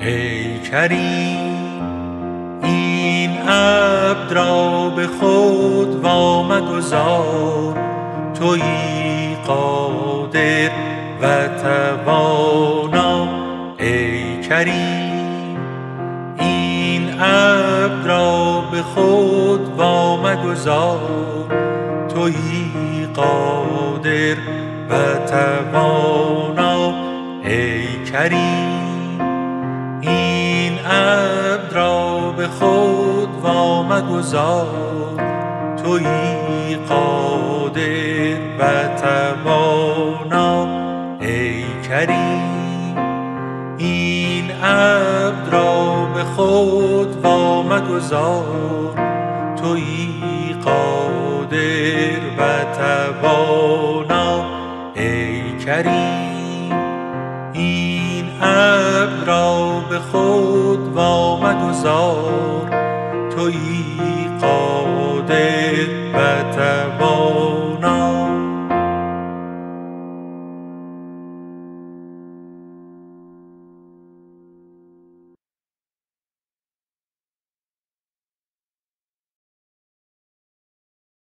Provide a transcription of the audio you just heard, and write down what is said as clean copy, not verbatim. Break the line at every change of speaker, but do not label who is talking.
ای کریم این عبد را به خود وامگذار، تویی قادر و توانا. ای کریم این عبد را به خود وامگذار، تویی قادر و توانا. ای کریم این عبد را به خود وامگذار، تویی قادر و توانا. ای کریم این عبد را به خود وامگذار، تویی قادر و توانا. ای کریم این عبد را به خود وامگذار، تویی